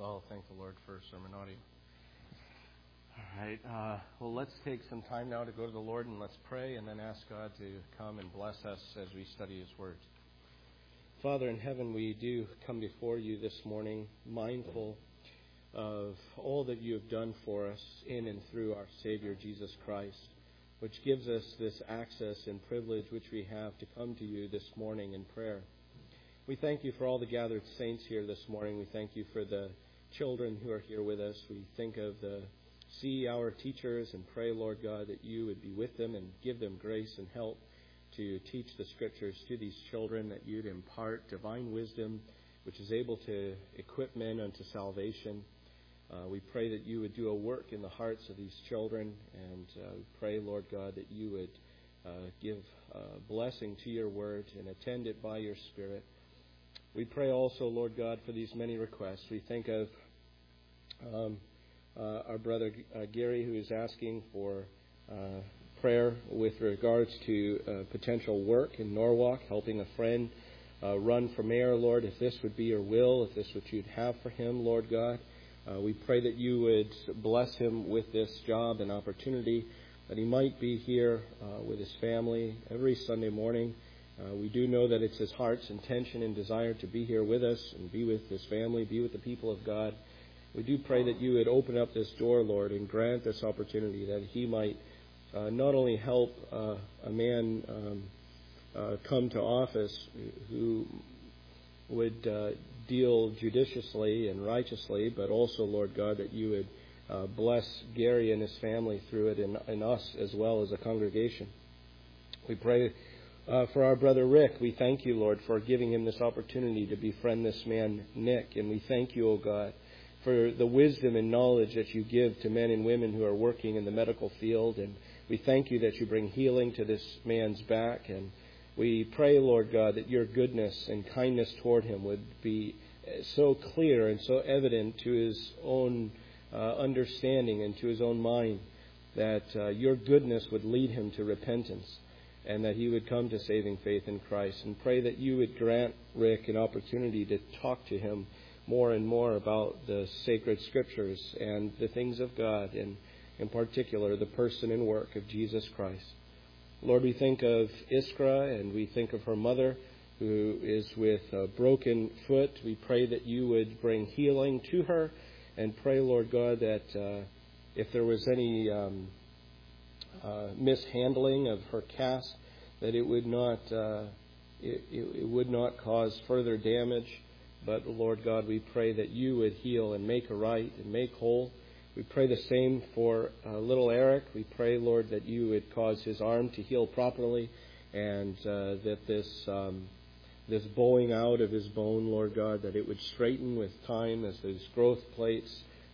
I'll thank the Lord for sermon audio. All right. Well, let's take some time now to go to the Lord and let's pray and then ask God to come and bless us as we study His Word. Father in heaven, we do come before you this morning mindful of all that you have done for us in and through our Savior Jesus Christ, which gives us this access and privilege which we have to come to you this morning in prayer. We thank you for all the gathered saints here this morning. We thank you for the children who are here with us. We think of the our teachers and pray, Lord God, that you would be with them and give them grace and help to teach the Scriptures to these children, that you'd impart divine wisdom which is able to equip men unto salvation. We pray that you would do a work in the hearts of these children, and we pray, Lord God, that you would give blessing to your word and attend it by your Spirit. We pray also, Lord God, for these many requests. We think of our brother Gary, who is asking for prayer with regards to potential work in Norwalk, helping a friend run for mayor, Lord. If this would be your will, if this is what you'd have for him, Lord God, we pray that you would bless him with this job and opportunity, that he might be here with his family every Sunday morning. We do know that it's his heart's intention and desire to be here with us and be with his family, be with the people of God. We do pray that you would open up this door, Lord, and grant this opportunity, that he might not only help a man come to office who would deal judiciously and righteously, but also, Lord God, that you would bless Gary and his family through it, and us as well as a congregation. We pray for our brother Rick. We thank you, Lord, for giving him this opportunity to befriend this man, Nick. And we thank you, O God, for the wisdom and knowledge that you give to men and women who are working in the medical field. And we thank you that you bring healing to this man's back. And we pray, Lord God, that your goodness and kindness toward him would be so clear and so evident to his own understanding and to his own mind, that your goodness would lead him to repentance, and that he would come to saving faith in Christ. And pray that you would grant Rick an opportunity to talk to him more and more about the sacred Scriptures and the things of God, and in particular the person and work of Jesus Christ. Lord, we think of Iskra, and we think of her mother who is with a broken foot. We pray that you would bring healing to her, and pray, Lord God, that if there was any mishandling of her cast, that it would not cause further damage. But Lord God, we pray that you would heal and make right and make whole. We pray the same for little Eric. We pray, Lord, that you would cause his arm to heal properly, and that this bowing out of his bone, Lord God, that it would straighten with time as those growth plates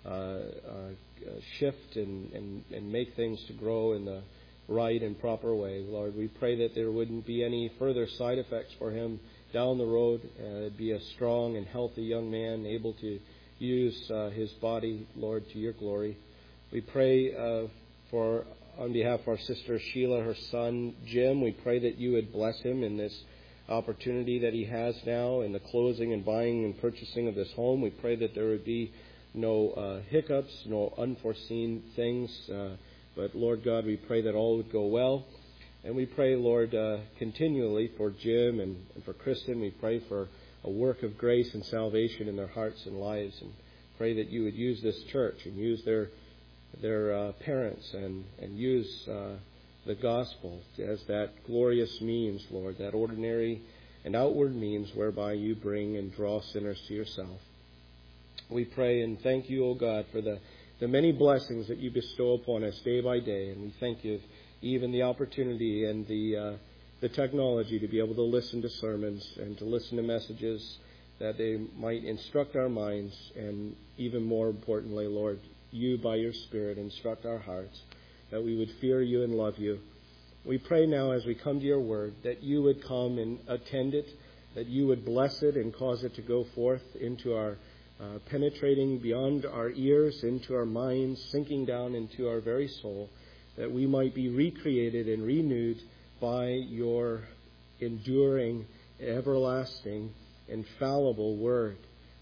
shift and make things to grow in the right and proper way. Lord, we pray that there wouldn't be any further side effects for him down the road. Be a strong and healthy young man, able to use his body, Lord, to your glory. We pray on behalf of our sister Sheila, her son Jim. We pray that you would bless him in this opportunity that he has now in the closing and buying and purchasing of this home. We pray that there would be no hiccups, no unforeseen things. But Lord God, we pray that all would go well. And we pray, Lord, continually for Jim and for Kristen. We pray for a work of grace and salvation in their hearts and lives, and pray that you would use this church and use their parents and use the gospel as that glorious means, Lord, that ordinary and outward means whereby you bring and draw sinners to yourself. We pray and thank you, O God, for the many blessings that you bestow upon us day by day, and we thank you even the opportunity and the technology to be able to listen to sermons and to listen to messages, that they might instruct our minds, and even more importantly, Lord, you by your Spirit instruct our hearts, that we would fear you and love you. We pray now as we come to your word that you would come and attend it, that you would bless it and cause it to go forth into our penetrating beyond our ears, into our minds, sinking down into our very soul, that we might be recreated and renewed by your enduring, everlasting, infallible word.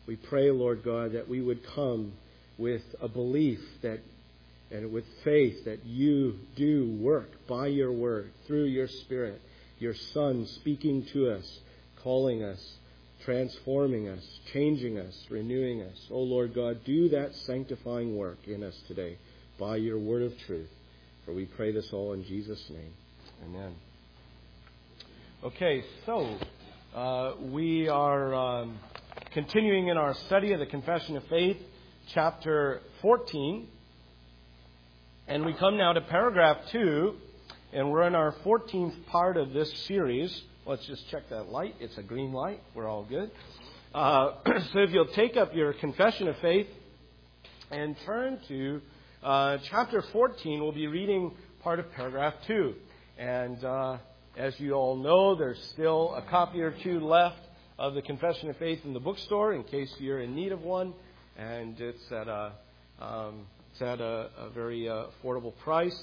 We pray, Lord God, that we would come with a belief that, and with faith that you do work by your word, through your Spirit, your Son speaking to us, calling us, transforming us, changing us, renewing us. Oh, Lord God, do that sanctifying work in us today by your word of truth. For we pray this all in Jesus' name. Amen. Okay, so we are continuing in our study of the Confession of Faith, chapter 14. And we come now to paragraph 2, and we're in our 14th part of this series. Let's just check that light. It's a green light. We're all good. So if you'll take up your Confession of Faith and turn to chapter 14, we'll be reading part of paragraph 2. And as you all know, there's still a copy or two left of the Confession of Faith in the bookstore in case you're in need of one. And it's at a very affordable price.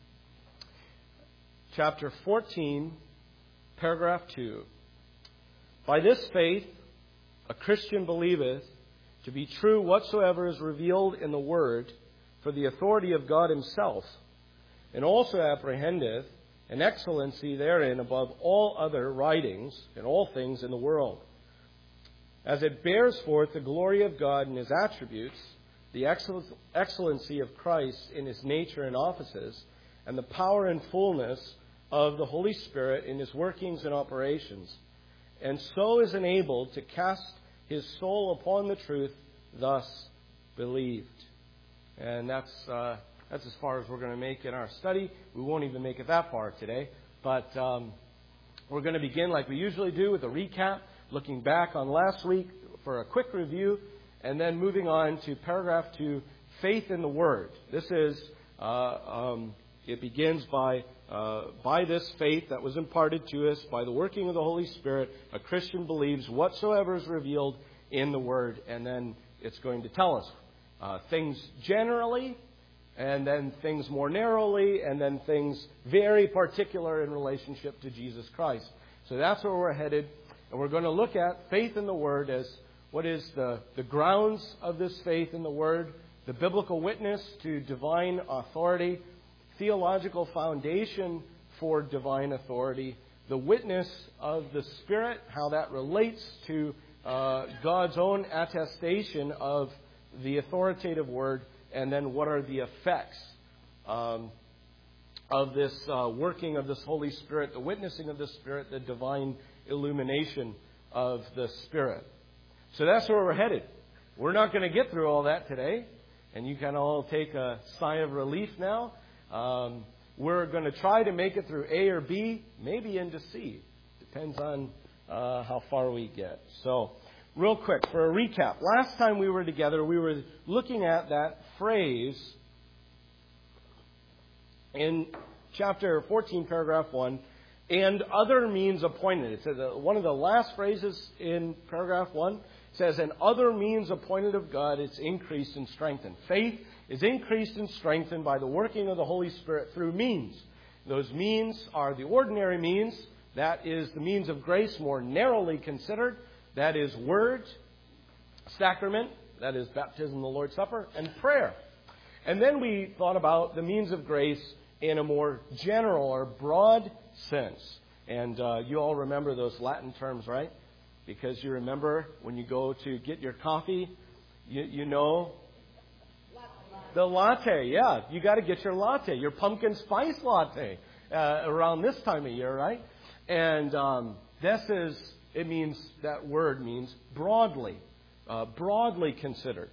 Chapter 14, paragraph 2. By this faith, a Christian believeth to be true whatsoever is revealed in the Word for the authority of God himself, and also apprehendeth an excellency therein above all other writings and all things in the world, as it bears forth the glory of God in his attributes, the excellency of Christ in his nature and offices, and the power and fullness of the Holy Spirit in his workings and operations, and so is enabled to cast his soul upon the truth, thus believed. And that's as far as we're going to make in our study. We won't even make it that far today, but we're going to begin like we usually do with a recap, looking back on last week for a quick review, and then moving on to paragraph 2, faith in the Word. This is, it begins by this faith that was imparted to us by the working of the Holy Spirit, a Christian believes whatsoever is revealed in the Word. And then it's going to tell us things generally, and then things more narrowly, and then things very particular in relationship to Jesus Christ. So that's where we're headed. And we're going to look at faith in the Word as what is the grounds of this faith in the Word, the biblical witness to divine authority, theological foundation for divine authority, the witness of the Spirit, how that relates to God's own attestation of the authoritative Word, and then what are the effects of this working of this Holy Spirit, the witnessing of the Spirit, the divine illumination of the Spirit. So that's where we're headed. We're not going to get through all that today, and you can all take a sigh of relief now. We're going to try to make it through A or B, maybe into C. Depends on how far we get. So, real quick, for a recap. Last time we were together, we were looking at that phrase in chapter 14, paragraph 1, and other means appointed. It says one of the last phrases in paragraph 1 says, and other means appointed of God, it's increased and strengthened. Faith is increased and strengthened by the working of the Holy Spirit through means. Those means are the ordinary means. That is the means of grace more narrowly considered. That is word, sacrament, that is baptism, the Lord's Supper, and prayer. And then we thought about the means of grace in a more general or broad sense. And you all remember those Latin terms, right? Because you remember when you go to get your coffee, you know the latte. Yeah, you got to get your latte, your pumpkin spice latte around this time of year, right? And that word means broadly, broadly considered.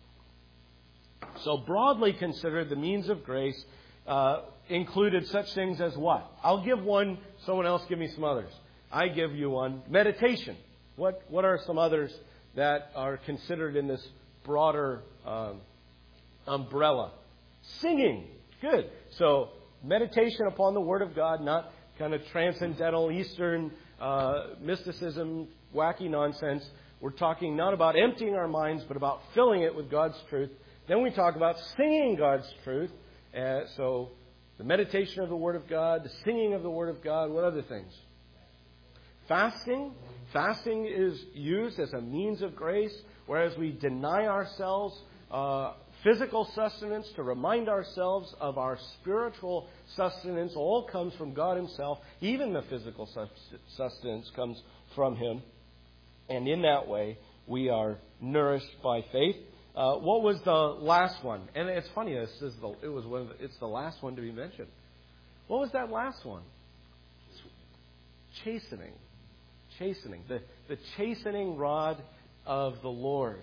So broadly considered, the means of grace included such things as what? I'll give one, someone else give me some others. I give you one. Meditation. What are some others that are considered in this broader umbrella? Singing. Good. So meditation upon the Word of God, not kind of transcendental Eastern mysticism, wacky nonsense. We're talking not about emptying our minds, but about filling it with God's truth. Then we talk about singing God's truth. So the meditation of the Word of God, the singing of the Word of God. What other things? Fasting. Fasting is used as a means of grace. whereas we deny ourselves physical sustenance to remind ourselves of our spiritual sustenance, all comes from God Himself. Even the physical sustenance comes from Him. And in that way, we are nourished by faith. What was the last one? And it's funny, it's the last one to be mentioned. What was that last one? Chastening. Chastening. The chastening rod of the Lord.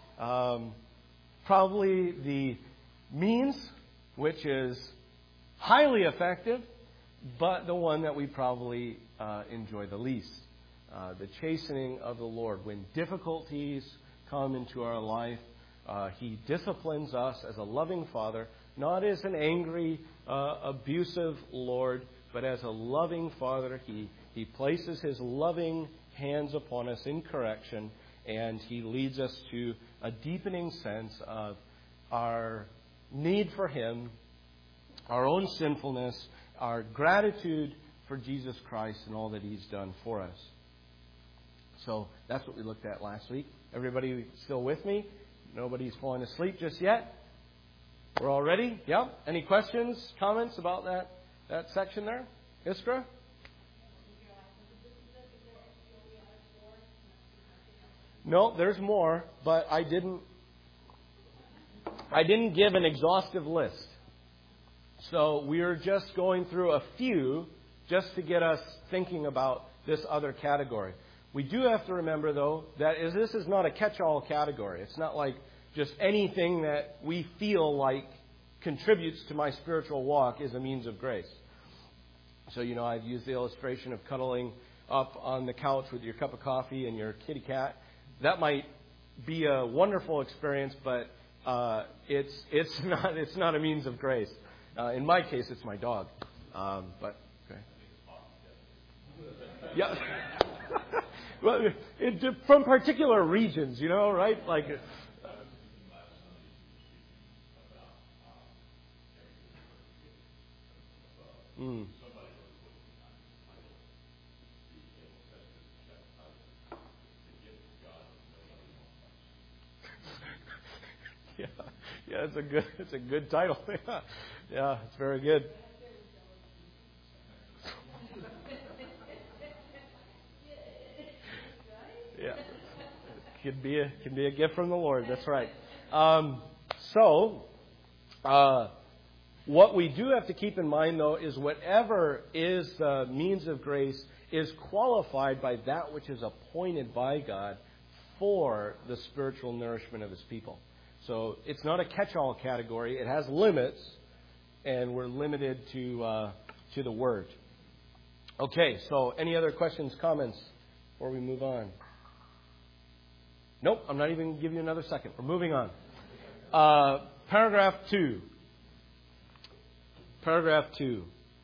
Probably the means which is highly effective, but the one that we probably enjoy the least. The chastening of the Lord. When difficulties come into our life, He disciplines us as a loving Father, not as an angry, abusive Lord, but as a loving Father. He places His loving hands upon us in correction, and He leads us to a deepening sense of our need for Him, our own sinfulness, our gratitude for Jesus Christ and all that He's done for us. So that's what we looked at last week. Everybody still with me? Nobody's falling asleep just yet? We're all ready? Yep. Any questions, comments about that section there? Iskra? No, there's more, but I didn't give an exhaustive list. So we're just going through a few just to get us thinking about this other category. We do have to remember, though, that this is not a catch-all category. It's not like just anything that we feel like contributes to my spiritual walk is a means of grace. So, I've used the illustration of cuddling up on the couch with your cup of coffee and your kitty cat. That might be a wonderful experience, but it's not a means of grace. In my case, it's my dog. But okay. Yeah. Well, from particular regions, right? Like. Yeah, it's a good title. Yeah, it's very good. Yeah, can be a gift from the Lord. That's right. What we do have to keep in mind, though, is whatever is the means of grace is qualified by that which is appointed by God for the spiritual nourishment of His people. So it's not a catch-all category. It has limits, and we're limited to the Word. Okay, so any other questions, comments before we move on? Nope, I'm not even going to give you another second. We're moving on. Paragraph 2. Paragraph 2.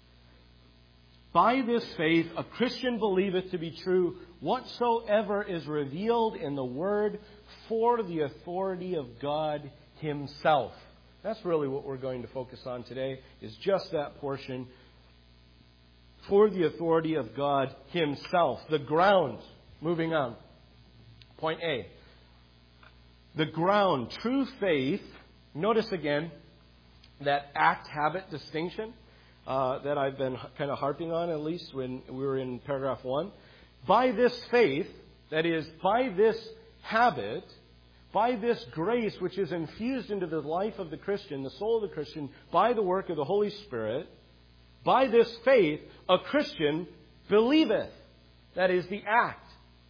By this faith, a Christian believeth to be true whatsoever is revealed in the Word for the authority of God Himself. That's really what we're going to focus on today, is just that portion. For the authority of God Himself. The ground. Moving on. Point A. The ground. True faith. Notice again that act-habit distinction that I've been kind of harping on, at least when we were in paragraph 1. By this faith, that is, by this habit, by this grace which is infused into the life of the Christian, the soul of the Christian, by the work of the Holy Spirit, by this faith, a Christian believeth. That is the act.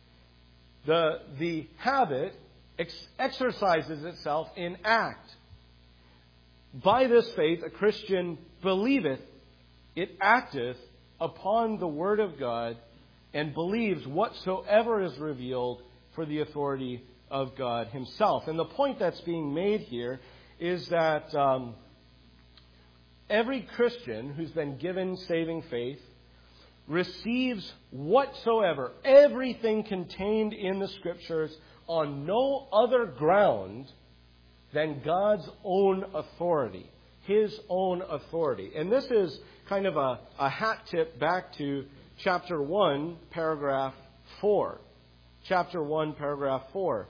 The habit exercises itself in act. By this faith, a Christian believeth, it acteth upon the Word of God, and believes whatsoever is revealed for the authority of God Himself. And the point that's being made here is that every Christian who's been given saving faith receives whatsoever, everything contained in the Scriptures on no other ground than God's own authority, His own authority. And this is kind of a hat tip back to chapter 1, paragraph 4. Chapter 1, paragraph 4.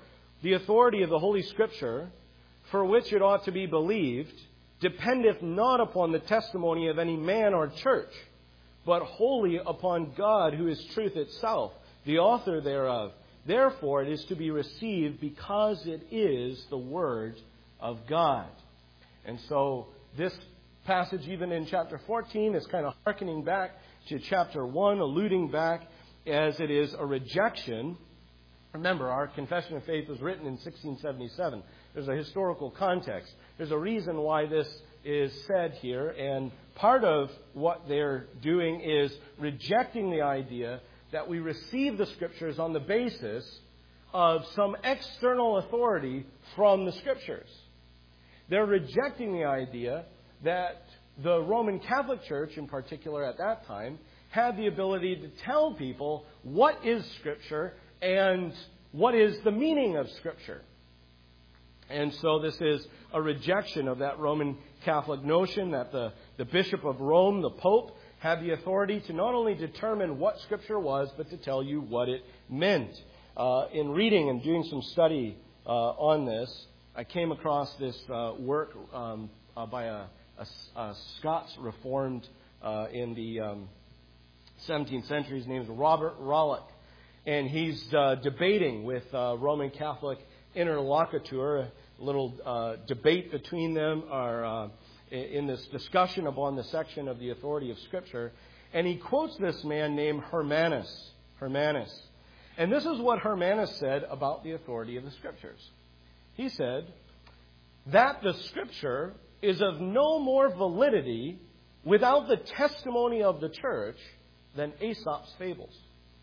the authority of the Holy Scripture, for which it ought to be believed, dependeth not upon the testimony of any man or church, but wholly upon God, who is truth itself, the author thereof. Therefore it is to be received because it is the Word of God. And so this passage, even in chapter 14, is kind of hearkening back to chapter 1, alluding back as it is a rejection. Remember, our Confession of Faith was written in 1677. There's a historical context. There's a reason why this is said here, and part of what they're doing is rejecting the idea that we receive the Scriptures on the basis of some external authority from the Scriptures. They're rejecting the idea that the Roman Catholic Church, in particular at that time, had the ability to tell people what is Scripture and what is the meaning of Scripture. And so this is a rejection of that Roman Catholic notion that the Bishop of Rome, the Pope, had the authority to not only determine what Scripture was, but to tell you what it meant. In reading and doing some study on this, I came across this work by a Scots Reformed in the 17th century. His name is Robert Rollock. And he's debating with Roman Catholic interlocutor, a little debate between them are in this discussion upon the section of the authority of Scripture. And he quotes this man named Hermanus. And this is what Hermanus said about the authority of the Scriptures. He said that the Scripture is of no more validity without the testimony of the church than Aesop's fables.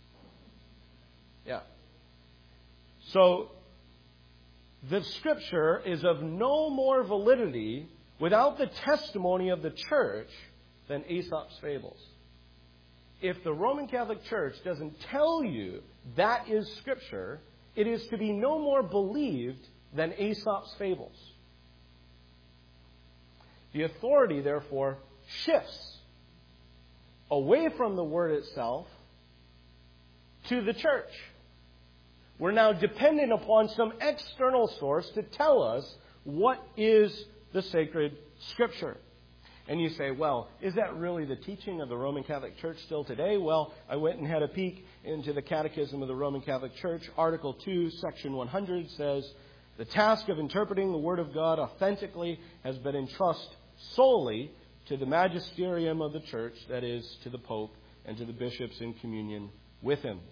Yeah. So, the Scripture is of no more validity without the testimony of the church than Aesop's fables. If the Roman Catholic Church doesn't tell you that is Scripture, it is to be no more believed than Aesop's fables. The authority, therefore, shifts away from the Word itself to the church. We're now dependent upon some external source to tell us what is the sacred Scripture. And you say, well, is that really the teaching of the Roman Catholic Church still today? Well, I went and had a peek into the Catechism of the Roman Catholic Church. Article 2, Section 100 says, the task of interpreting the Word of God authentically has been entrusted solely to the magisterium of the Church, that is, to the Pope and to the bishops in communion with him.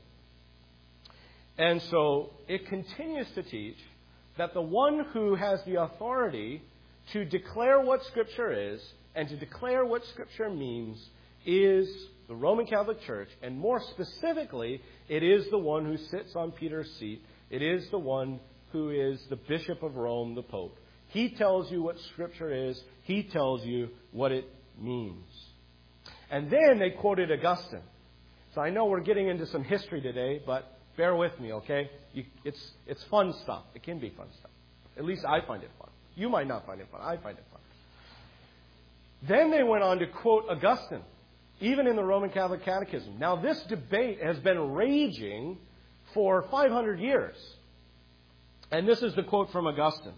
And so it continues to teach that the one who has the authority to declare what Scripture is and to declare what Scripture means is the Roman Catholic Church. And more specifically, it is the one who sits on Peter's seat. It is the one who is the Bishop of Rome, the Pope. He tells you what Scripture is. He tells you what it means. And then they quoted Augustine. So I know we're getting into some history today, but bear with me, okay? It's fun stuff. It can be fun stuff. At least I find it fun. You might not find it fun. I find it fun. Then they went on to quote Augustine, even in the Roman Catholic Catechism. Now, this debate has been raging for 500 years. And this is the quote from Augustine.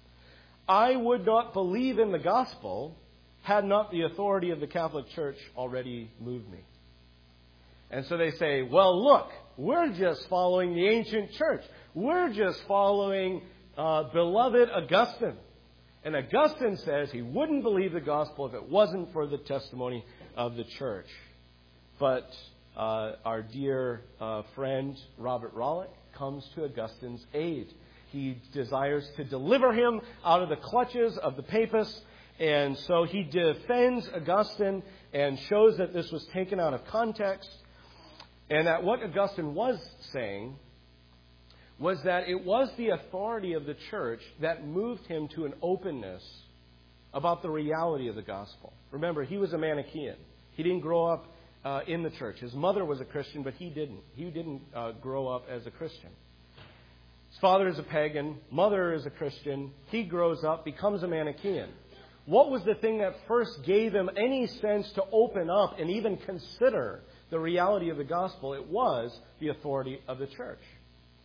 I would not believe in the gospel had not the authority of the Catholic Church already moved me. And so they say, well, look, we're just following the ancient church. We're just following beloved Augustine. And Augustine says he wouldn't believe the gospel if it wasn't for the testimony of the church. But our dear friend Robert Rollock comes to Augustine's aid. He desires to deliver him out of the clutches of the papists. And so he defends Augustine and shows that this was taken out of context. And that what Augustine was saying was that it was the authority of the church that moved him to an openness about the reality of the gospel. Remember, he was a Manichaean. He didn't grow up in the church. His mother was a Christian, but he didn't. He didn't grow up as a Christian. His father is a pagan. Mother is a Christian. He grows up, becomes a Manichaean. What was the thing that first gave him any sense to open up and even consider the reality of the gospel? It was the authority of the church.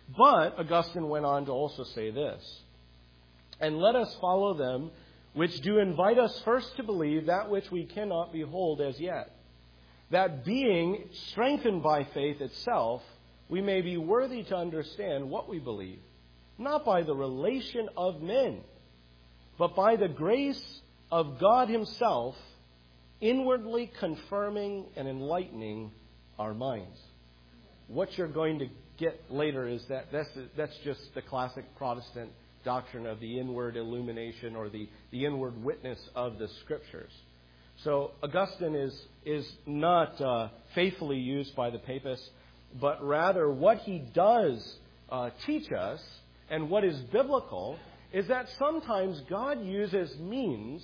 But Augustine went on to also say this, "And let us follow them which do invite us first to believe that which we cannot behold as yet, that being strengthened by faith itself, we may be worthy to understand what we believe, not by the relation of men, but by the grace of God Himself, inwardly confirming and enlightening our minds." What you're going to get later is that that's just the classic Protestant doctrine of the inward illumination or the inward witness of the Scriptures. So Augustine is not faithfully used by the papists, but rather what he does teach us and what is biblical is that sometimes God uses means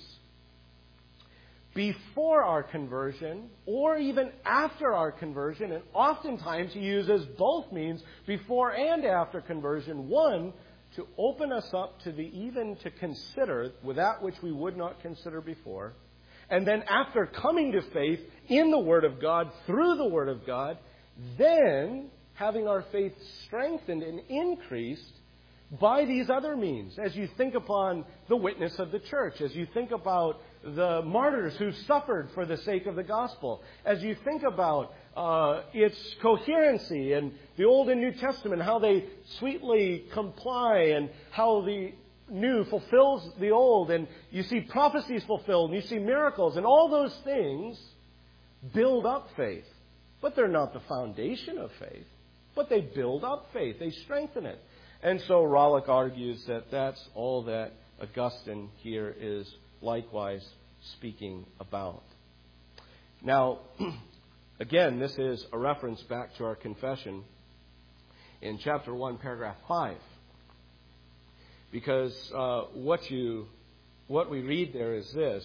before our conversion or even after our conversion, and oftentimes He uses both means before and after conversion. One, to open us up to even to consider that which we would not consider before. And then after coming to faith in the Word of God, through the Word of God, then having our faith strengthened and increased by these other means. As you think upon the witness of the church, as you think about the martyrs who suffered for the sake of the gospel, as you think about its coherency and the Old and New Testament, how they sweetly comply and how the new fulfills the old, and you see prophecies fulfilled, and you see miracles, and all those things build up faith. But they're not the foundation of faith, but they build up faith, they strengthen it. And so Rollock argues that that's all that Augustine here is likewise speaking about. Now, again, this is a reference back to our confession in chapter 1, paragraph 5. Because what we read there is this: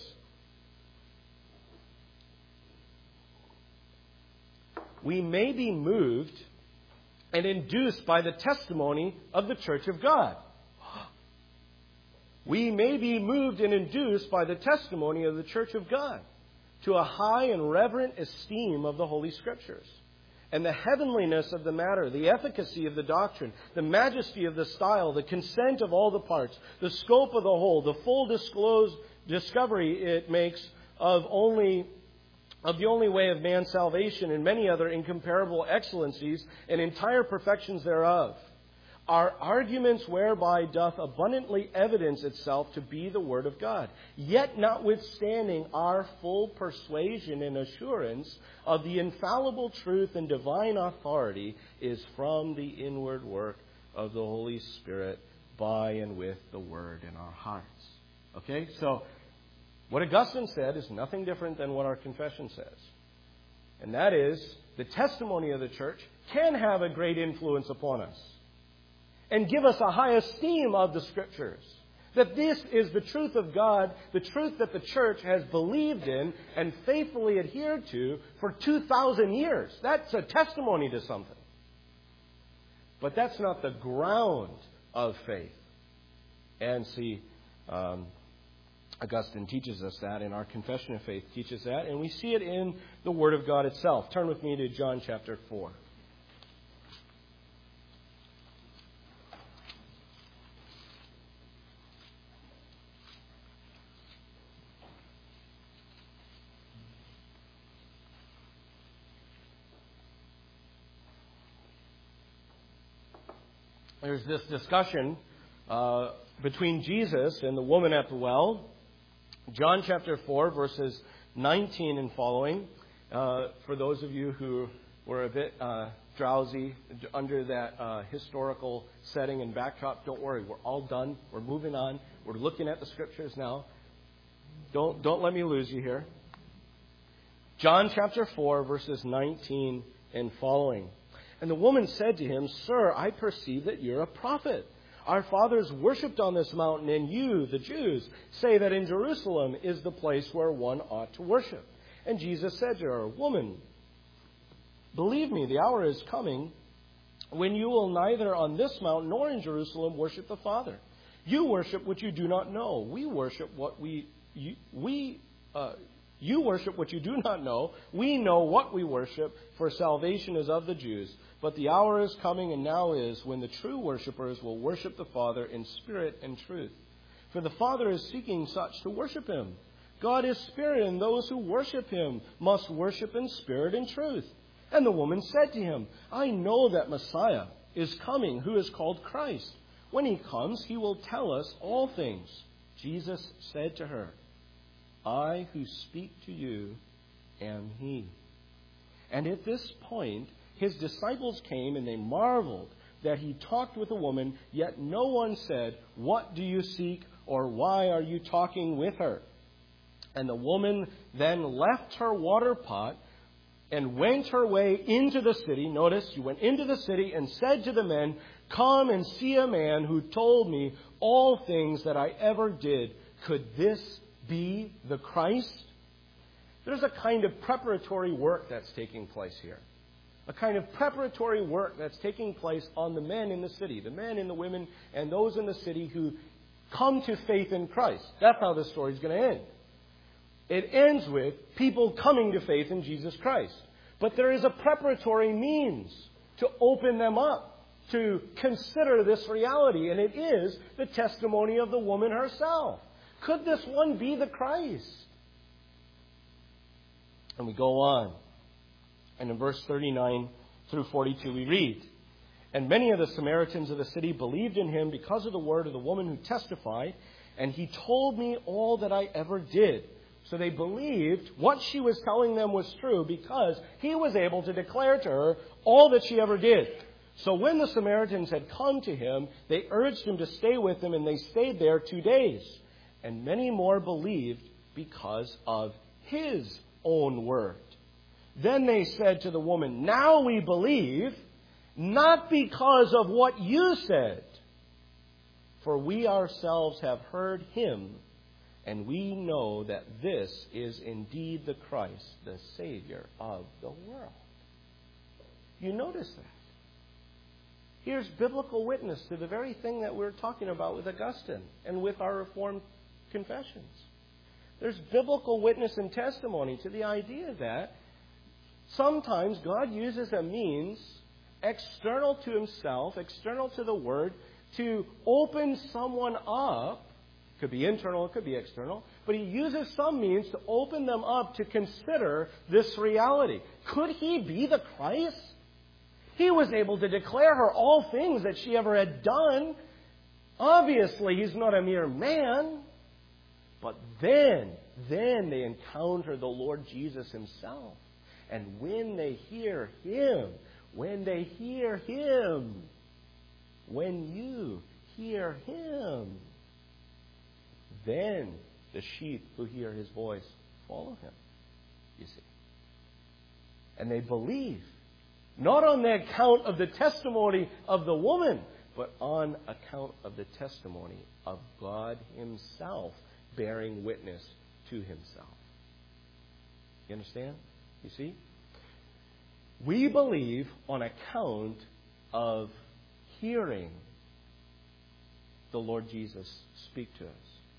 we may be moved and induced by the testimony of the Church of God. We may be moved and induced by the testimony of the Church of God to a high and reverent esteem of the Holy Scriptures, and the heavenliness of the matter, the efficacy of the doctrine, the majesty of the style, the consent of all the parts, the scope of the whole, the full discovery it makes of the only way of man's salvation, and many other incomparable excellencies and entire perfections thereof, are arguments whereby doth abundantly evidence itself to be the Word of God. Yet notwithstanding our full persuasion and assurance of the infallible truth and divine authority is from the inward work of the Holy Spirit by and with the Word in our hearts. Okay, so what Augustine said is nothing different than what our confession says. And that is, the testimony of the church can have a great influence upon us and give us a high esteem of the Scriptures. That this is the truth of God, the truth that the church has believed in and faithfully adhered to for 2,000 years. That's a testimony to something. But that's not the ground of faith. And see, Augustine teaches us that, and our confession of faith teaches that, and we see it in the Word of God itself. Turn with me to John chapter 4. There's this discussion between Jesus and the woman at the well. John chapter 4, verses 19 and following. For those of you who were a bit drowsy under that historical setting and backdrop, don't worry. We're all done. We're moving on. We're looking at the Scriptures now. Don't let me lose you here. John chapter 4, verses 19 and following. And the woman said to him, "Sir, I perceive that you're a prophet. Our fathers worshipped on this mountain, and you, the Jews, say that in Jerusalem is the place where one ought to worship." And Jesus said to her, "Woman, believe me, the hour is coming when you will neither on this mountain nor in Jerusalem worship the Father. You worship what you do not know. You worship what you do not know. We know what we worship, for salvation is of the Jews. But the hour is coming, and now is, when the true worshippers will worship the Father in spirit and truth. For the Father is seeking such to worship Him. God is spirit, and those who worship Him must worship in spirit and truth. And the woman said to Him, I know that Messiah is coming, who is called Christ. When He comes, He will tell us all things. Jesus said to her, I who speak to you am He. And at this point, His disciples came, and they marveled that He talked with a woman, yet no one said, What do you seek, or why are you talking with her? And the woman then left her water pot and went her way into the city. Notice, she went into the city and said to the men, Come and see a man who told me all things that I ever did. Could this be the Christ? There's a kind of preparatory work that's taking place here. A kind of preparatory work that's taking place on the men in the city. The men and the women and those in the city who come to faith in Christ. That's how this story is going to end. It ends with people coming to faith in Jesus Christ. But there is a preparatory means to open them up, to consider this reality. And it is the testimony of the woman herself. Could this one be the Christ? And we go on. And in verse 39 through 42 we read, And many of the Samaritans of the city believed in Him because of the word of the woman who testified, and He told me all that I ever did. So they believed what she was telling them was true because He was able to declare to her all that she ever did. So when the Samaritans had come to Him, they urged Him to stay with them, and they stayed there 2 days. And many more believed because of His own word. Then they said to the woman, Now we believe, not because of what you said, for we ourselves have heard Him, and we know that this is indeed the Christ, the Savior of the world. You notice that. Here's biblical witness to the very thing that we're talking about with Augustine and with our Reformed confessions. There's biblical witness and testimony to the idea that sometimes God uses a means external to Himself, external to the Word, to open someone up. It could be internal, it could be external. But He uses some means to open them up to consider this reality. Could He be the Christ? He was able to declare her all things that she ever had done. Obviously, He's not a mere man. But then they encounter the Lord Jesus Himself. And when they hear Him, when you hear Him, then the sheep who hear His voice follow Him, you see. And they believe, not on the account of the testimony of the woman, but on account of the testimony of God Himself bearing witness to Himself. You understand? You see? We believe on account of hearing the Lord Jesus speak to us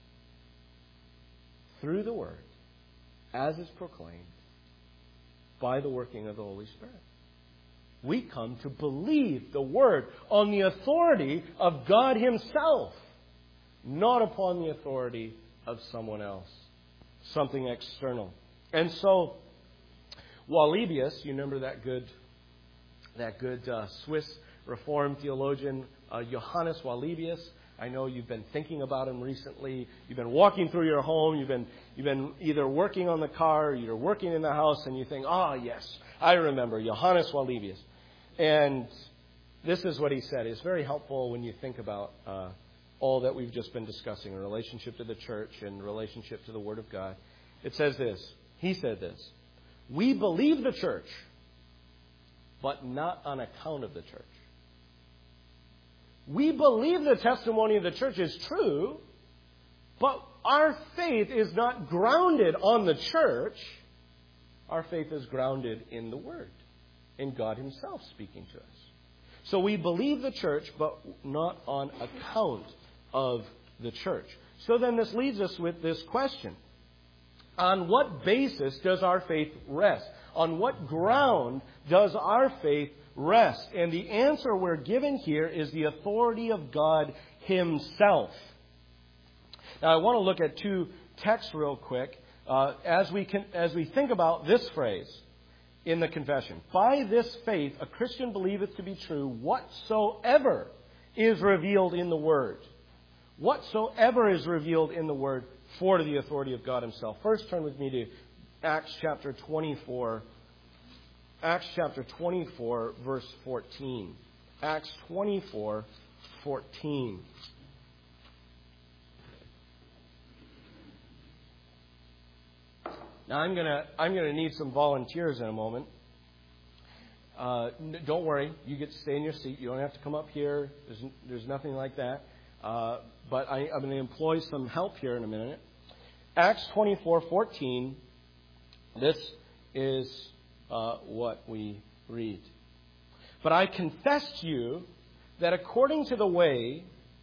through the Word, as is proclaimed, by the working of the Holy Spirit. We come to believe the Word on the authority of God Himself, not upon the authority of someone else, something external. And so, Walibius, you remember that good Swiss Reformed theologian, Johannes Walibius. I know you've been thinking about him recently. You've been walking through your home. You've been either working on the car or you're working in the house, and you think, yes, I remember Johannes Walibius. And this is what he said. It's very helpful when you think about all that we've just been discussing in relationship to the church and relationship to the Word of God. It says this. He said this. We believe the church, but not on account of the church. We believe the testimony of the church is true, but our faith is not grounded on the church. Our faith is grounded in the Word, in God Himself speaking to us. So we believe the church, but not on account of the church. So then this leads us with this question. On what basis does our faith rest? On what ground does our faith rest? And the answer we're given here is the authority of God Himself. Now, I want to look at two texts real quick as we think about this phrase in the confession. By this faith, a Christian believeth to be true whatsoever is revealed in the Word. Whatsoever is revealed in the Word for the authority of God Himself. First, turn with me to Acts chapter 24. Acts chapter 24, verse 14. Acts 24, 14. Now, I'm gonna need some volunteers in a moment. Don't worry, you get to stay in your seat. You don't have to come up here. There's nothing like that. But I'm going to employ some help here in a minute. Acts 24:14. This is what we read. But I confess to you that according to the way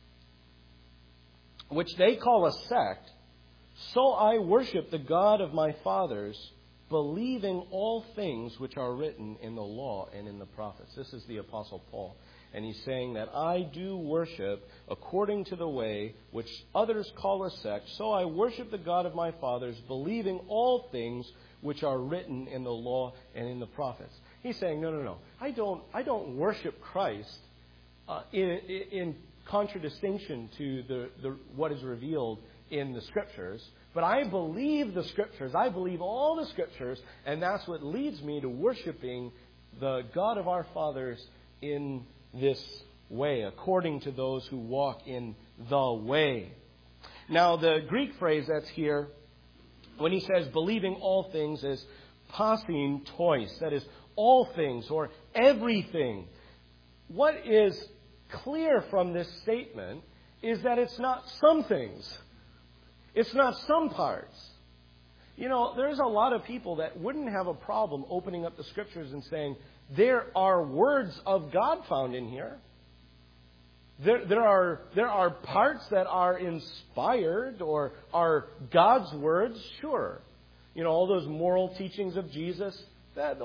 which they call a sect, so I worship the God of my fathers, believing all things which are written in the law and in the prophets. This is the Apostle Paul. And he's saying that I do worship according to the way which others call a sect. So I worship the God of my fathers, believing all things which are written in the law and in the prophets. He's saying, no. I don't worship Christ in contradistinction to the what is revealed in the Scriptures. But I believe the Scriptures. I believe all the Scriptures. And that's what leads me to worshiping the God of our fathers in this way, according to those who walk in the way. Now, the Greek phrase that's here, when he says believing all things, is pasin tois. That is, all things or everything. What is clear from this statement is that it's not some things. It's not some parts. You know, there's a lot of people that wouldn't have a problem opening up the Scriptures and saying, there are words of God found in here. There are parts that are inspired or are God's words, sure. You know, all those moral teachings of Jesus, that's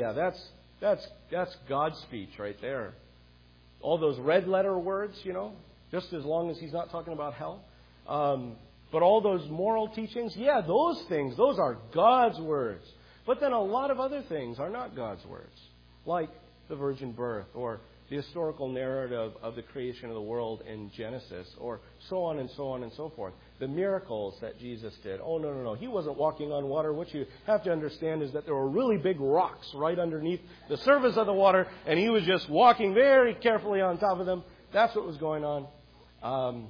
God's speech right there. All those red letter words, you know, just as long as He's not talking about hell. But all those moral teachings, yeah, those things, those are God's words. But then a lot of other things are not God's words, like the virgin birth or the historical narrative of the creation of the world in Genesis, or so on and so on and so forth. The miracles that Jesus did. Oh, no. He wasn't walking on water. What you have to understand is that there were really big rocks right underneath the surface of the water, and He was just walking very carefully on top of them. That's what was going on.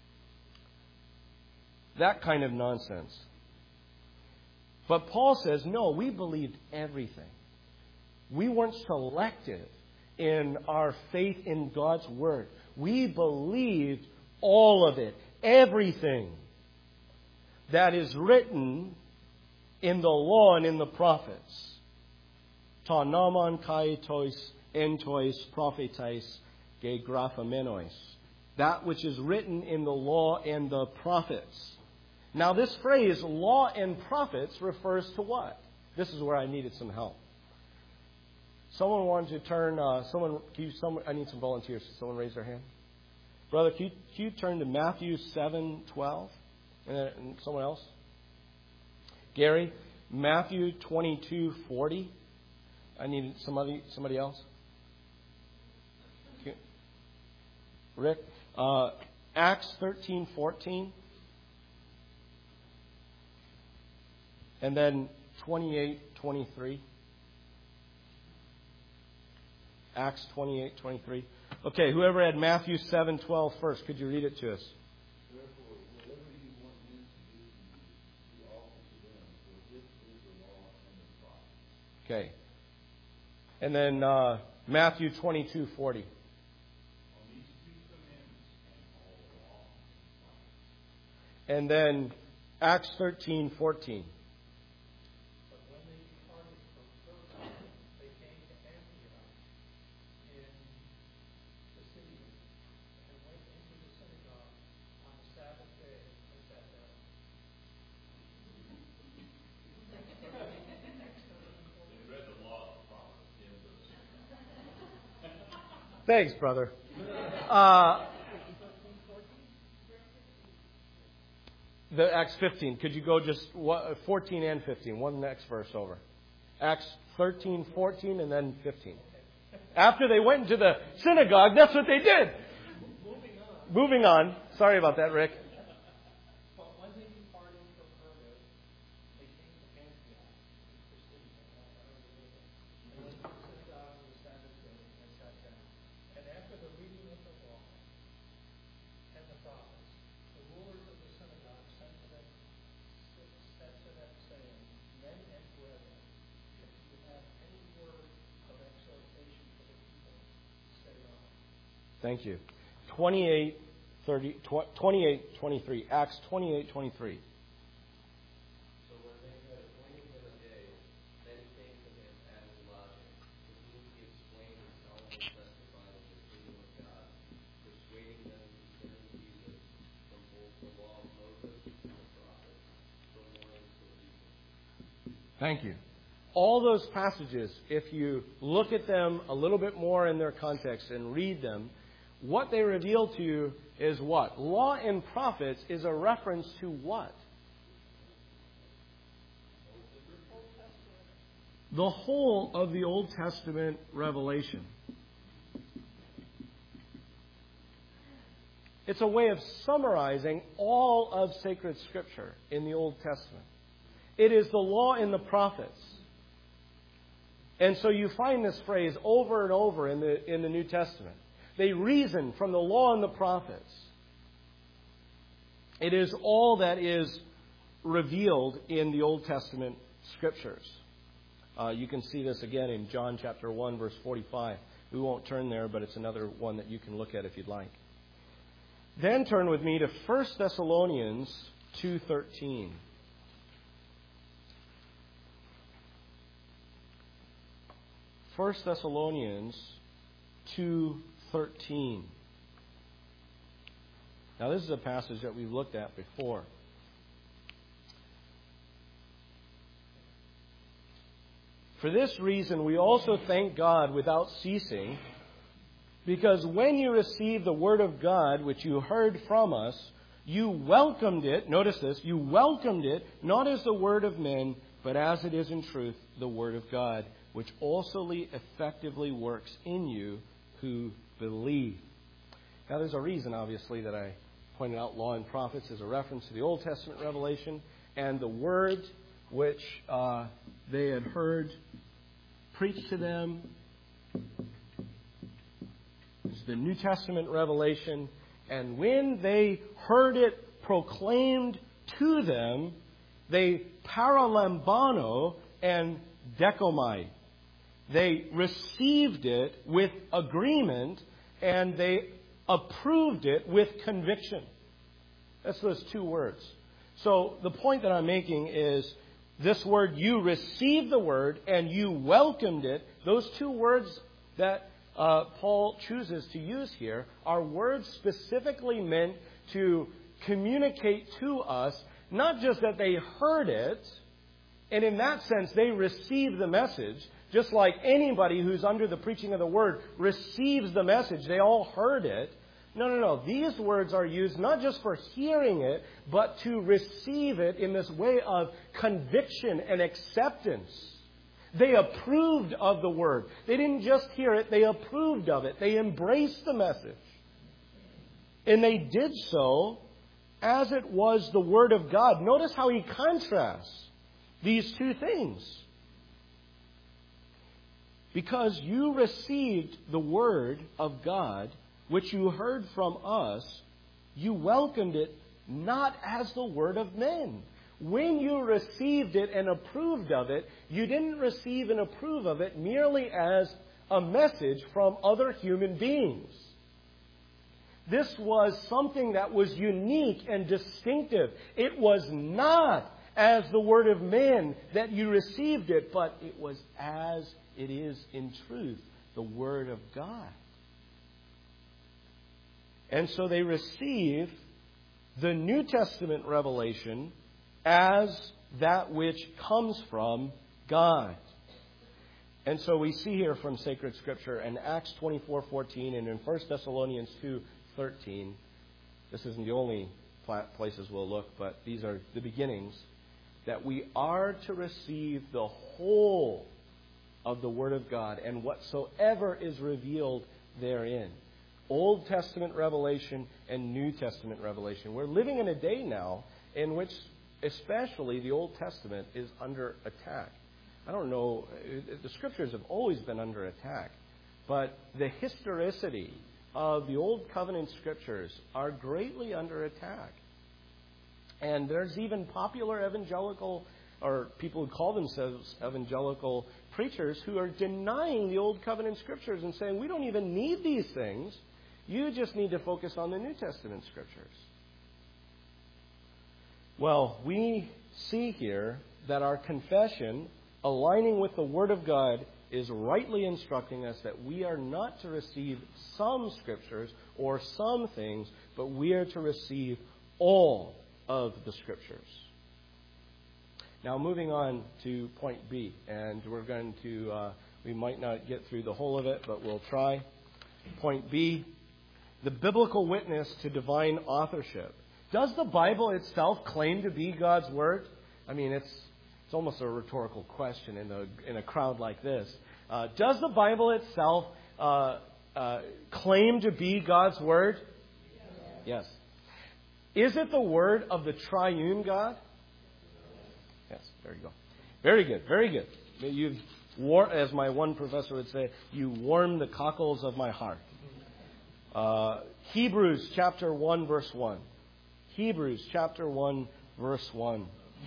That kind of nonsense. But Paul says, no, we believed everything. We weren't selective in our faith in God's Word. We believed all of it, everything that is written in the law and in the prophets. Ta nomon kai tois entois prophetais ge graphamenos. That which is written in the law and the prophets. Now this phrase, law and prophets, refers to what? This is where I needed some help. Someone wanted to turn, I need some volunteers. Someone raise their hand. Brother, can you turn to Matthew 7:12? And someone else? Gary, Matthew 22:40. I need somebody else. Rick, Acts 13:14. And then 28:23. Acts 28:23. Okay, whoever had Matthew 7:12 first, could you read it to us? Therefore, whatever you want men to do to you, do also to them, for this is the law and the prophets. Okay. And then Matthew 22:40. And then Acts 13:14. Thanks, brother. The Acts 15. Could you go just 14 and 15? One next verse over. Acts 13, 14, and then 15. After they went into the synagogue, that's what they did. Moving on. Sorry about that, Rick. Thank you. 28, 23. Acts 28, 23. So when they had appointed him a day, then came to him at his lodging, to whom he explained and solemnly testified of the kingdom of God, persuading them to turn to Jesus from both the law of Moses and the prophets, from morning till evening. Thank you. All those passages, if you look at them a little bit more in their context and read them, what they reveal to you is what? Law and prophets is a reference to what? The whole of the Old Testament revelation. It's a way of summarizing all of sacred Scripture in the Old Testament. It is the law and the prophets. And so you find this phrase over and over in the New Testament. They reason from the law and the prophets. It is all that is revealed in the Old Testament Scriptures. You can see this again in John chapter 1, verse 45. We won't turn there, but it's another one that you can look at if you'd like. Then turn with me to 1 Thessalonians 2:13. 1 Thessalonians 2:13. Now, this is a passage that we've looked at before. For this reason, we also thank God without ceasing, because when you received the word of God, which you heard from us, you welcomed it, notice this, you welcomed it, not as the word of men, but as it is in truth, the word of God, which also effectively works in you who believe. Now, there's a reason, obviously, that I pointed out law and prophets as a reference to the Old Testament revelation, and the word which they had heard preached to them is the New Testament revelation. And when they heard it proclaimed to them, they paralambano and decomai. They received it with agreement, and they approved it with conviction. That's those two words. So the point that I'm making is this word, you received the word and you welcomed it. Those two words that Paul chooses to use here are words specifically meant to communicate to us, not just that they heard it, and in that sense they received the message, just like anybody who's under the preaching of the word receives the message. They all heard it. No. These words are used not just for hearing it, but to receive it in this way of conviction and acceptance. They approved of the word. They didn't just hear it, they approved of it. They embraced the message. And they did so as it was the word of God. Notice how he contrasts these two things. Because you received the word of God, which you heard from us, you welcomed it not as the word of men. When you received it and approved of it, you didn't receive and approve of it merely as a message from other human beings. This was something that was unique and distinctive. It was not as the word of man that you received it, but it was as it is in truth, the word of God. And so they receive the New Testament revelation as that which comes from God. And so we see here from sacred Scripture in Acts 24:14 and in 1 Thessalonians 2:13, this isn't the only places we'll look, but these are the beginnings, that we are to receive the whole of the Word of God and whatsoever is revealed therein. Old Testament revelation and New Testament revelation. We're living in a day now in which especially the Old Testament is under attack. I don't know, the Scriptures have always been under attack, but the historicity of the Old Covenant Scriptures are greatly under attack. And there's even popular evangelical, or people who call themselves evangelical preachers, who are denying the Old Covenant Scriptures and saying, we don't even need these things. You just need to focus on the New Testament Scriptures. Well, we see here that our confession, aligning with the Word of God, is rightly instructing us that we are not to receive some Scriptures or some things, but we are to receive all of the Scriptures. Now, moving on to point B, and we're going to, we might not get through the whole of it, but we'll try. Point B, the biblical witness to divine authorship. Does the Bible itself claim to be God's Word? I mean, it's almost a rhetorical question in a crowd like this. Does the Bible itself claim to be God's Word? Yes. Is it the Word of the triune God? Yes, there you go. Very good, very good. You've, as my one professor would say, you warm the cockles of my heart. Hebrews chapter 1, verse 1. Hebrews chapter 1, verse 1.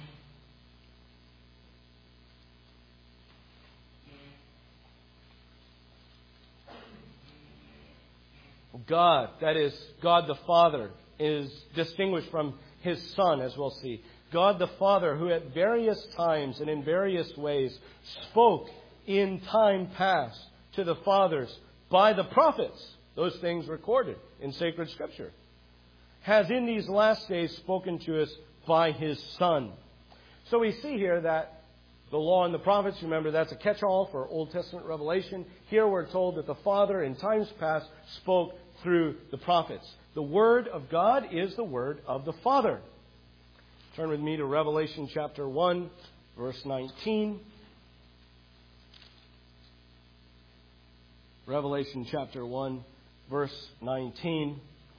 God, that is, God the Father, is distinguished from His Son, as we'll see. God the Father, who at various times and in various ways spoke in time past to the fathers by the prophets, those things recorded in sacred Scripture, has in these last days spoken to us by His Son. So we see here that the law and the prophets, remember, that's a catch-all for Old Testament revelation. Here we're told that the Father in times past spoke through the prophets. The Word of God is the Word of the Father. Turn with me to Revelation chapter 1, verse 19. Revelation chapter 1, verse 19.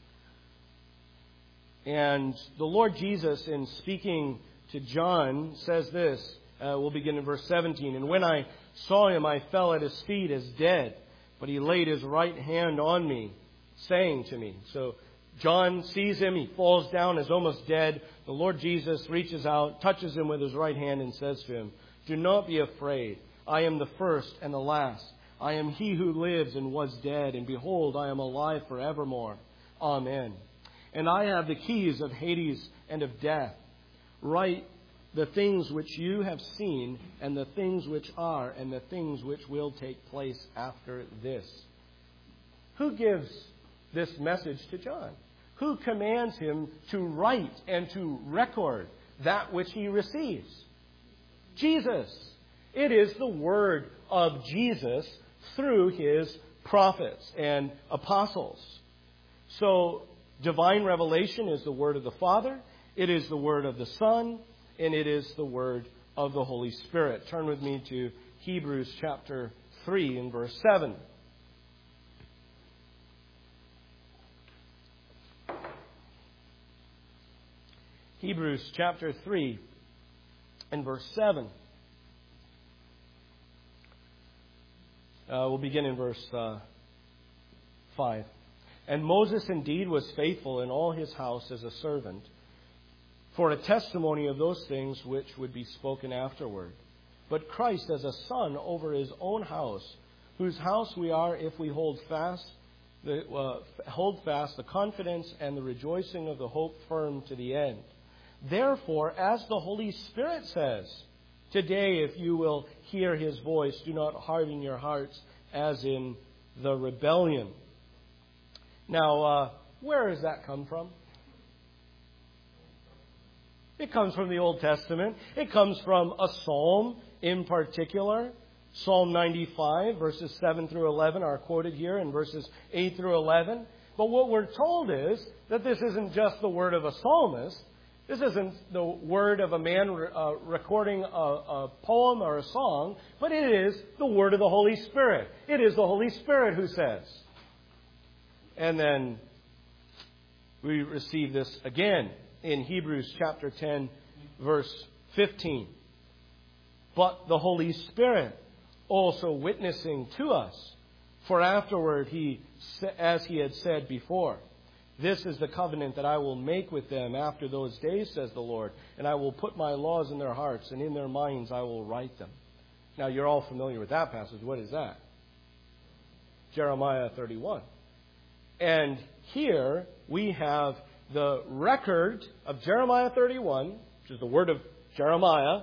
And the Lord Jesus, in speaking to John, says this. We'll begin in verse 17. And when I saw him, I fell at his feet as dead. But he laid his right hand on me, saying to me. So John sees him. He falls down as almost dead. The Lord Jesus reaches out, touches him with his right hand, and says to him, "Do not be afraid. I am the first and the last. I am he who lives and was dead. And behold, I am alive forevermore. Amen. And I have the keys of Hades and of death. Write the things which you have seen, and the things which are, and the things which will take place after this." Who gives this message to John? Who commands him to write and to record that which he receives? Jesus. It is the word of Jesus through his prophets and apostles. So, divine revelation is the word of the Father, it is the word of the Son, and it is the word of the Holy Spirit. Turn with me to Hebrews chapter 3 and verse 7. Hebrews chapter 3 and verse 7. We'll begin in verse 5. And Moses indeed was faithful in all his house as a servant, for a testimony of those things which would be spoken afterward. But Christ as a son over his own house, whose house we are if we hold fast the confidence and the rejoicing of the hope firm to the end. Therefore, as the Holy Spirit says, today if you will hear his voice, do not harden your hearts as in the rebellion. Now, where does that come from? It comes from the Old Testament. It comes from a psalm in particular, Psalm 95, verses 7 through 11 are quoted here, and verses 8 through 11. But what we're told is that this isn't just the word of a psalmist. This isn't the word of a man recording a poem or a song, but it is the word of the Holy Spirit. It is the Holy Spirit who says. And then we receive this again in Hebrews chapter 10, verse 15. But the Holy Spirit also witnessing to us, for afterward as he had said before, this is the covenant that I will make with them after those days, says the Lord, and I will put my laws in their hearts, and in their minds I will write them. Now you're all familiar with that passage. What is that? Jeremiah 31. And here we have the record of Jeremiah 31, which is the word of Jeremiah.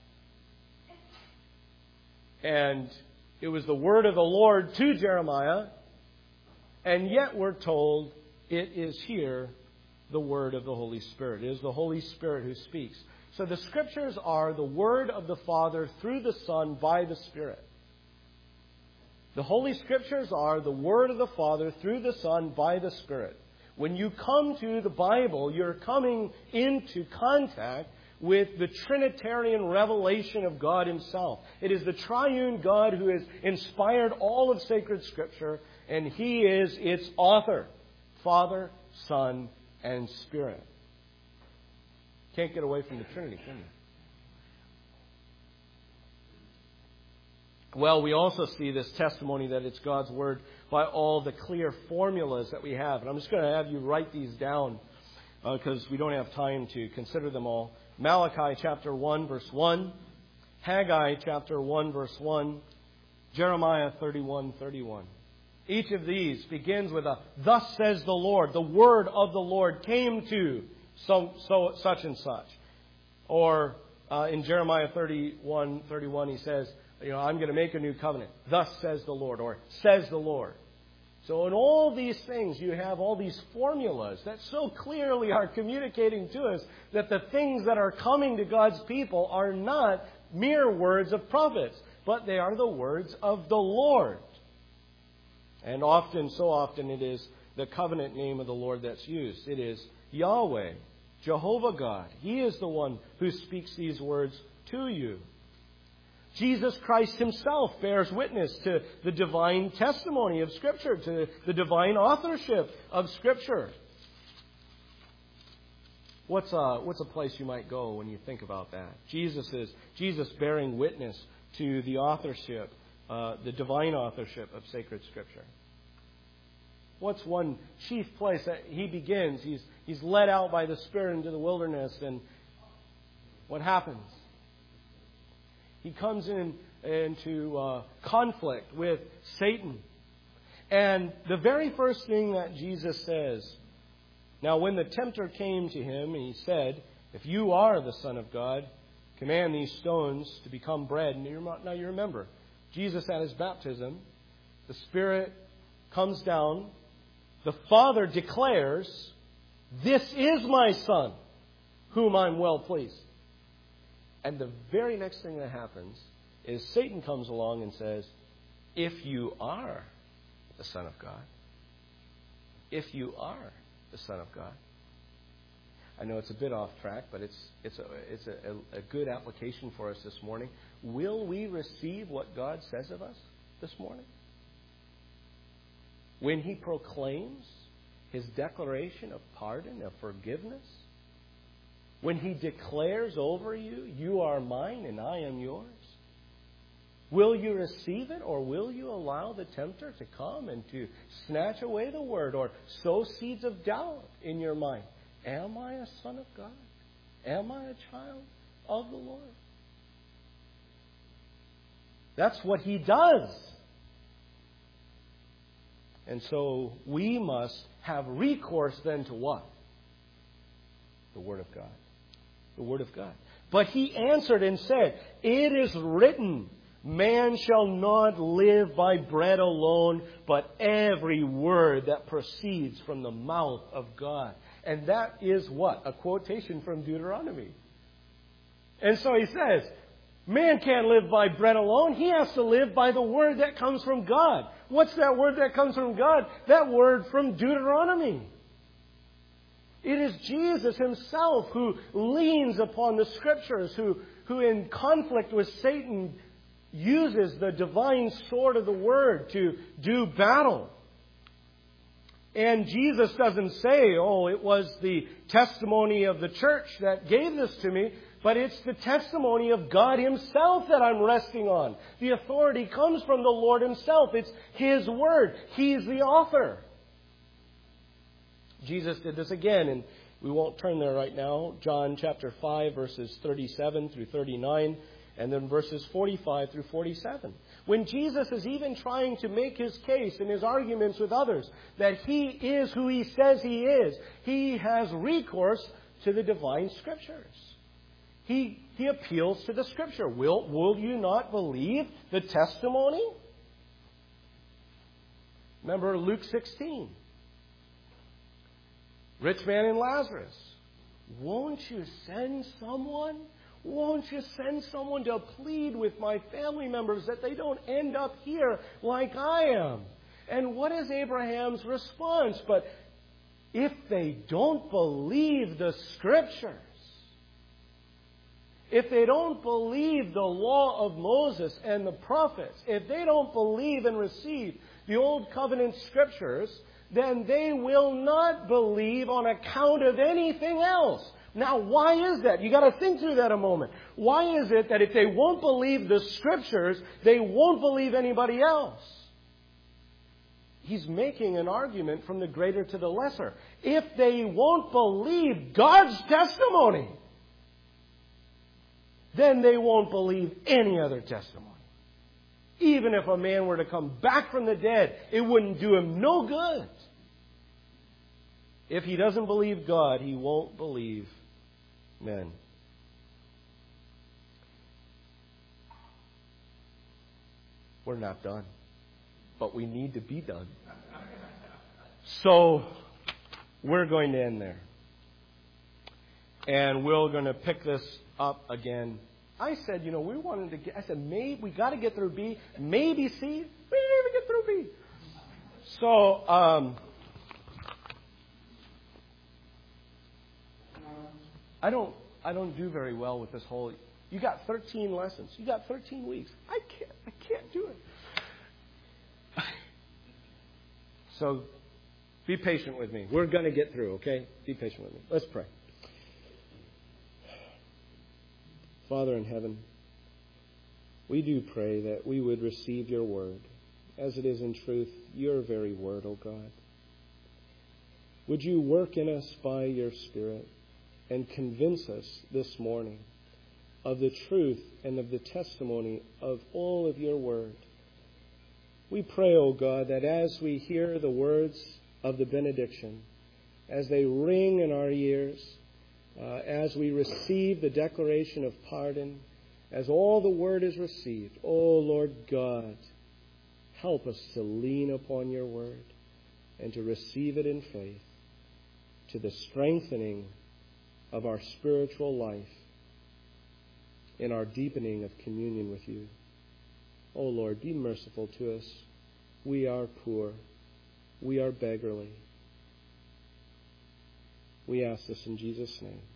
And it was the word of the Lord to Jeremiah. And yet we're told it is here the word of the Holy Spirit. It is the Holy Spirit who speaks. So the Scriptures are the word of the Father through the Son by the Spirit. The Holy Scriptures are the word of the Father through the Son by the Spirit. When you come to the Bible, you're coming into contact with the Trinitarian revelation of God Himself. It is the triune God who has inspired all of sacred Scripture, and He is its author. Father, Son, and Spirit. Can't get away from the Trinity, can you? Well, we also see this testimony that it's God's Word by all the clear formulas that we have. And I'm just going to have you write these down because we don't have time to consider them all. Malachi chapter 1, verse 1. Haggai chapter 1, verse 1. Jeremiah 31:31. Each of these begins with a, thus says the Lord. The word of the Lord came to such and such. Or in Jeremiah 31:31, he says, I'm going to make a new covenant. Thus says the Lord, or says the Lord. So in all these things, you have all these formulas that so clearly are communicating to us that the things that are coming to God's people are not mere words of prophets, but they are the words of the Lord. And so often it is the covenant name of the Lord that's used. It is Yahweh, Jehovah God. He is the one who speaks these words to you. Jesus Christ Himself bears witness to the divine testimony of Scripture, to the divine authorship of Scripture. What's a place you might go when you think about that? Jesus bearing witness to the authorship, the divine authorship of sacred Scripture. What's one chief place that He begins? He's led out by the Spirit into the wilderness, and what happens? He comes into conflict with Satan. And the very first thing that Jesus says, now when the tempter came to Him, He said, if you are the Son of God, command these stones to become bread. Now you remember, Jesus at His baptism, the Spirit comes down. The Father declares, this is my Son, whom I'm well pleased. And the very next thing that happens is Satan comes along and says, if you are the Son of God, if you are the Son of God. I know it's a bit off track, but it's a good application for us this morning. Will we receive what God says of us this morning? When He proclaims His declaration of pardon, of forgiveness, when He declares over you, you are mine and I am yours, will you receive it, or will you allow the tempter to come and to snatch away the word or sow seeds of doubt in your mind? Am I a son of God? Am I a child of the Lord? That's what He does. And so we must have recourse then to what? The Word of God. The Word of God. But He answered and said, it is written, man shall not live by bread alone, but every word that proceeds from the mouth of God. And that is what? A quotation from Deuteronomy. And so He says, Man can't live by bread alone. He has to live by the word that comes from God. What's that word that comes from God? That word from Deuteronomy. It is Jesus Himself who leans upon the Scriptures, who in conflict with Satan uses the divine sword of the Word to do battle. And Jesus doesn't say, oh, it was the testimony of the church that gave this to me, but it's the testimony of God Himself that I'm resting on. The authority comes from the Lord Himself. It's His Word. He's the author. Jesus did this again, and we won't turn there right now. John chapter 5, verses 37 through 39, and then verses 45 through 47. When Jesus is even trying to make His case in His arguments with others that He is who He says He is, He has recourse to the divine Scriptures. He appeals to the Scripture. Will you not believe the testimony? Remember Luke 16. Rich man and Lazarus. Won't you send someone? Won't you send someone to plead with my family members that they don't end up here like I am? And what is Abraham's response? But if they don't believe the Scriptures, if they don't believe the law of Moses and the prophets, if they don't believe and receive the Old Covenant Scriptures, then they will not believe on account of anything else. Now, why is that? You've got to think through that a moment. Why is it that if they won't believe the Scriptures, they won't believe anybody else? He's making an argument from the greater to the lesser. If they won't believe God's testimony, then they won't believe any other testimony. Even if a man were to come back from the dead, it wouldn't do him no good. If he doesn't believe God, he won't believe men. We're not done, but we need to be done. So, we're going to end there. And we're going to pick this up again. I said, we wanted to get, I said, maybe we got to get through B, maybe C. We didn't even get through B. So, I don't do very well with this whole, you got 13 lessons. You got 13 weeks. I can't do it. So, be patient with me. We're going to get through, okay? Be patient with me. Let's pray. Father in heaven, we do pray that we would receive your word, as it is in truth your very word, O God. Would you work in us by your Spirit and convince us this morning of the truth and of the testimony of all of your word. We pray, O God, that as we hear the words of the benediction, as they ring in our ears, as we receive the declaration of pardon, as all the word is received, O Lord God, help us to lean upon your word and to receive it in faith, to the strengthening of our spiritual life, in our deepening of communion with you. O Lord, be merciful to us. We are poor. We are beggarly. We ask this in Jesus' name.